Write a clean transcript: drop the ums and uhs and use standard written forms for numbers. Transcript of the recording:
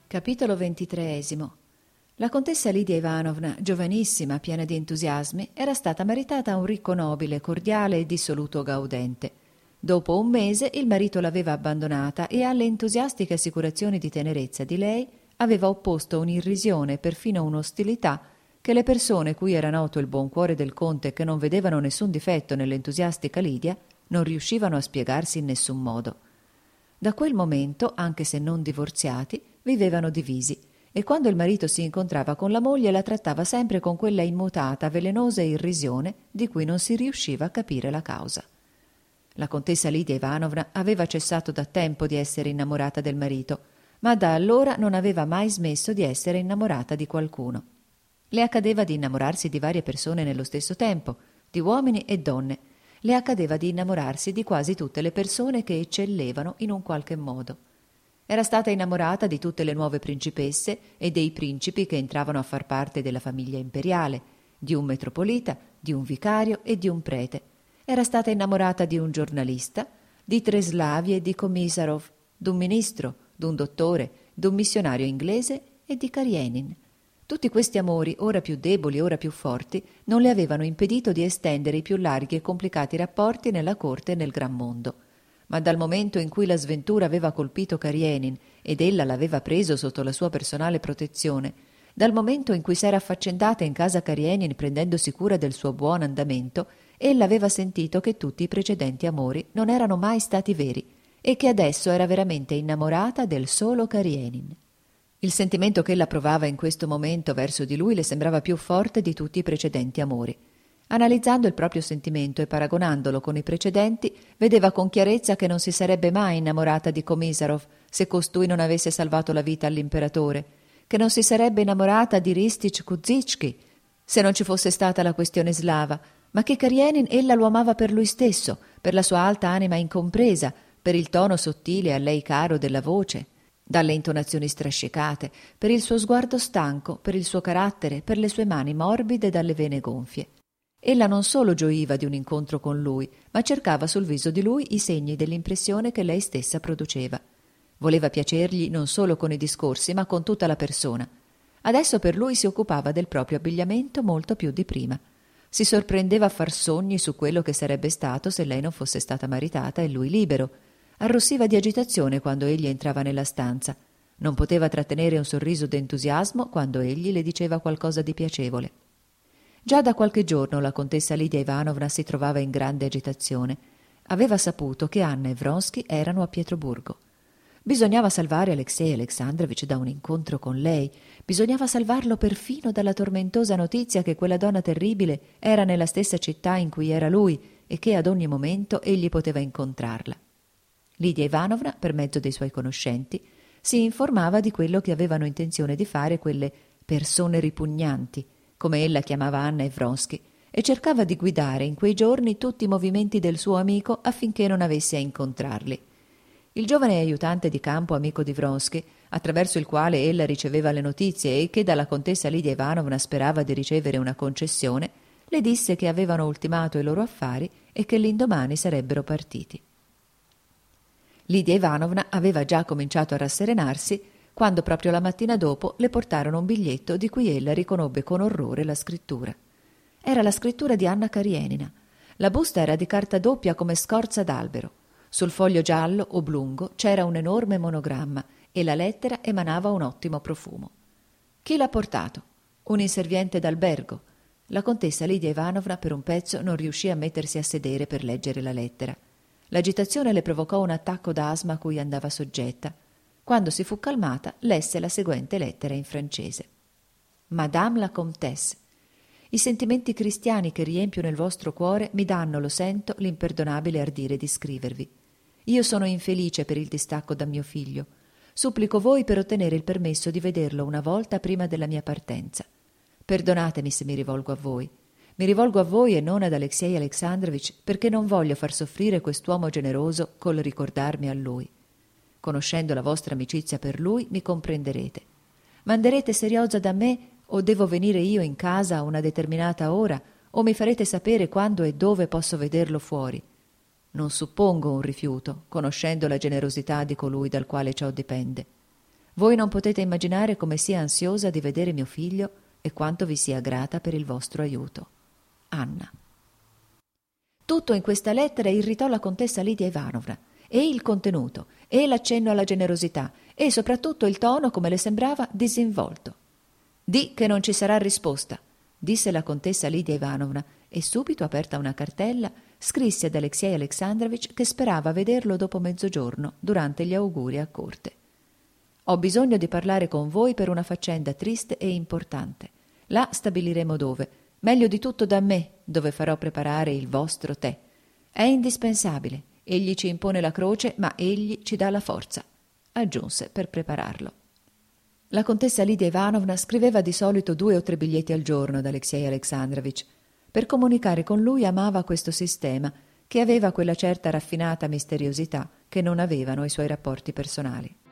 Capitolo 23. La contessa Lidia Ivanovna, giovanissima, piena di entusiasmi, era stata maritata a un ricco nobile, cordiale e dissoluto gaudente. Dopo un mese il marito l'aveva abbandonata e alle entusiastiche assicurazioni di tenerezza di lei aveva opposto un'irrisione e perfino un'ostilità che le persone cui era noto il buon cuore del conte e che non vedevano nessun difetto nell'entusiastica Lidia non riuscivano a spiegarsi in nessun modo. Da quel momento, anche se non divorziati, vivevano divisi e quando il marito si incontrava con la moglie la trattava sempre con quella immutata, velenosa irrisione di cui non si riusciva a capire la causa. La contessa Lidia Ivanovna aveva cessato da tempo di essere innamorata del marito, ma da allora non aveva mai smesso di essere innamorata di qualcuno. Le accadeva di innamorarsi di varie persone nello stesso tempo, di uomini e donne. Le accadeva di innamorarsi di quasi tutte le persone che eccellevano in un qualche modo. Era stata innamorata di tutte le nuove principesse e dei principi che entravano a far parte della famiglia imperiale, di un metropolita, di un vicario e di un prete. Era stata innamorata di un giornalista, di Treslavi e di Komisarov, d'un ministro, d'un dottore, d'un missionario inglese e di Karenin. Tutti questi amori, ora più deboli, ora più forti, non le avevano impedito di estendere i più larghi e complicati rapporti nella corte e nel gran mondo. Ma dal momento in cui la sventura aveva colpito Karenin ed ella l'aveva preso sotto la sua personale protezione, dal momento in cui s'era affaccendata in casa Karenin prendendosi cura del suo buon andamento, ella aveva sentito che tutti i precedenti amori non erano mai stati veri e che adesso era veramente innamorata del solo Karenin. Il sentimento che ella provava in questo momento verso di lui le sembrava più forte di tutti i precedenti amori. Analizzando il proprio sentimento e paragonandolo con i precedenti, vedeva con chiarezza che non si sarebbe mai innamorata di Komisarov se costui non avesse salvato la vita all'imperatore, che non si sarebbe innamorata di Ristich Kuzicki se non ci fosse stata la questione slava, ma che Karenin ella lo amava per lui stesso, per la sua alta anima incompresa, per il tono sottile a lei caro della voce, dalle intonazioni strascicate, per il suo sguardo stanco, per il suo carattere, per le sue mani morbide dalle vene gonfie. Ella non solo gioiva di un incontro con lui, ma cercava sul viso di lui i segni dell'impressione che lei stessa produceva. Voleva piacergli non solo con i discorsi, ma con tutta la persona. Adesso per lui si occupava del proprio abbigliamento molto più di prima. Si sorprendeva a far sogni su quello che sarebbe stato se lei non fosse stata maritata e lui libero. Arrossiva di agitazione quando egli entrava nella stanza. Non poteva trattenere un sorriso d'entusiasmo quando egli le diceva qualcosa di piacevole. Già da qualche giorno la contessa Lidia Ivanovna si trovava in grande agitazione. Aveva saputo che Anna e Vronsky erano a Pietroburgo. Bisognava salvare Alexei Alexandrovich da un incontro con lei. Bisognava salvarlo perfino dalla tormentosa notizia che quella donna terribile era nella stessa città in cui era lui e che ad ogni momento egli poteva incontrarla. Lidia Ivanovna, per mezzo dei suoi conoscenti, si informava di quello che avevano intenzione di fare quelle persone ripugnanti, come ella chiamava Anna e Vronsky, e cercava di guidare in quei giorni tutti i movimenti del suo amico affinché non avesse a incontrarli. Il giovane aiutante di campo amico di Vronsky, attraverso il quale ella riceveva le notizie e che dalla contessa Lidia Ivanovna sperava di ricevere una concessione, le disse che avevano ultimato i loro affari e che l'indomani sarebbero partiti. Lidia Ivanovna aveva già cominciato a rasserenarsi quando proprio la mattina dopo le portarono un biglietto di cui ella riconobbe con orrore la scrittura. Era la scrittura di Anna Karenina. La busta era di carta doppia come scorza d'albero. Sul foglio giallo, oblungo, c'era un enorme monogramma e la lettera emanava un ottimo profumo. Chi l'ha portato? Un inserviente d'albergo. La contessa Lidia Ivanovna per un pezzo non riuscì a mettersi a sedere per leggere la lettera. L'agitazione le provocò un attacco d'asma a cui andava soggetta. Quando si fu calmata, lesse la seguente lettera in francese. Madame la Comtesse, i sentimenti cristiani che riempiono il vostro cuore mi danno, lo sento, l'imperdonabile ardire di scrivervi. Io sono infelice per il distacco da mio figlio. Supplico voi per ottenere il permesso di vederlo una volta prima della mia partenza. Perdonatemi se mi rivolgo a voi. Mi rivolgo a voi e non ad Alexei Alexandrovich perché non voglio far soffrire quest'uomo generoso col ricordarmi a lui. Conoscendo la vostra amicizia per lui, mi comprenderete. Manderete Serioza da me o devo venire io in casa a una determinata ora o mi farete sapere quando e dove posso vederlo fuori. Non suppongo un rifiuto, conoscendo la generosità di colui dal quale ciò dipende. Voi non potete immaginare come sia ansiosa di vedere mio figlio e quanto vi sia grata per il vostro aiuto. Anna. Tutto in questa lettera irritò la contessa Lidia Ivanovna, e il contenuto, e l'accenno alla generosità, e soprattutto il tono, come le sembrava, disinvolto. «Di che non ci sarà risposta», disse la contessa Lidia Ivanovna, e subito, aperta una cartella, scrisse ad Alexei Alexandrovich che sperava vederlo dopo mezzogiorno, durante gli auguri a corte. «Ho bisogno di parlare con voi per una faccenda triste e importante. Là stabiliremo dove. Meglio di tutto da me, dove farò preparare il vostro tè. È indispensabile. Egli ci impone la croce, ma egli ci dà la forza», aggiunse per prepararlo. La contessa Lidia Ivanovna scriveva di solito 2 o 3 biglietti al giorno ad Alexei Alexandrovich. Per comunicare con lui amava questo sistema, che aveva quella certa raffinata misteriosità che non avevano i suoi rapporti personali.